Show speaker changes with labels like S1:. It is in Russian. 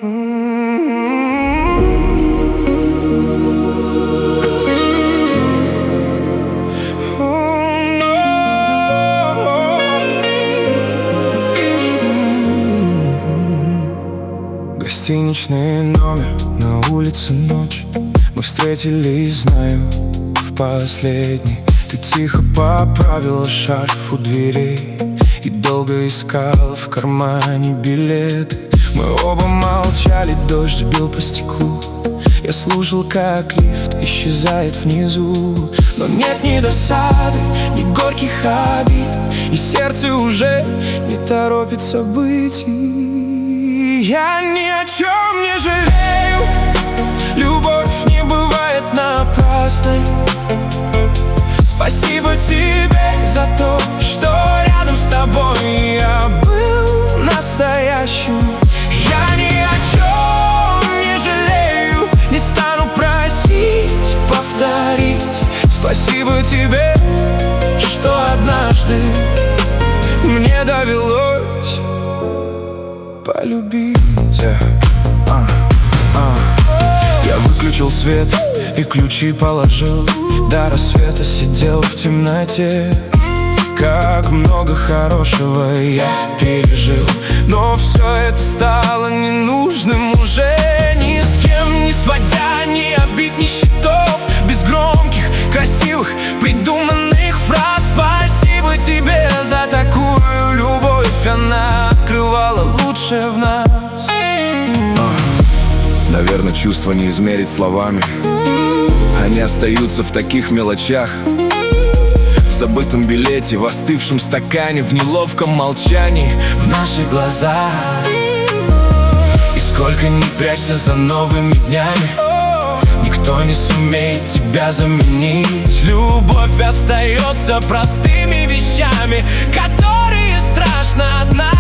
S1: Гостиничный номер, на улице ночь. Мы встретились, знаю, в последний. Ты тихо поправила шарф у дверей и долго искала в кармане билеты. Мы оба молчали, дождь бил по стеклу. Я слушал, как лифт исчезает внизу. Но нет ни досады, ни горьких обид, и сердце уже не торопит событий. Я ни о чем не жалею, любовь не бывает напрасной. Спасибо тебе за то, что рядом с тобой я был настоящим. Я ни о чем не жалею, не стану просить повторить. Спасибо тебе, что однажды мне довелось полюбить. Я выключил свет и ключи положил. До рассвета сидел в темноте. Как много хорошего я пережил, но все это стало ненужным уже. Ни с кем не сводя ни обид, ни счетов, без громких, красивых, придуманных фраз. Спасибо тебе за такую любовь, она открывала лучшее в нас. Наверное, чувства не измерить словами, они остаются в таких мелочах. В забытом билете, в остывшем стакане, в неловком молчании, в наших глазах. И сколько ни прячься за новыми днями, никто не сумеет тебя заменить. Любовь остается простыми вещами, которые страшно одна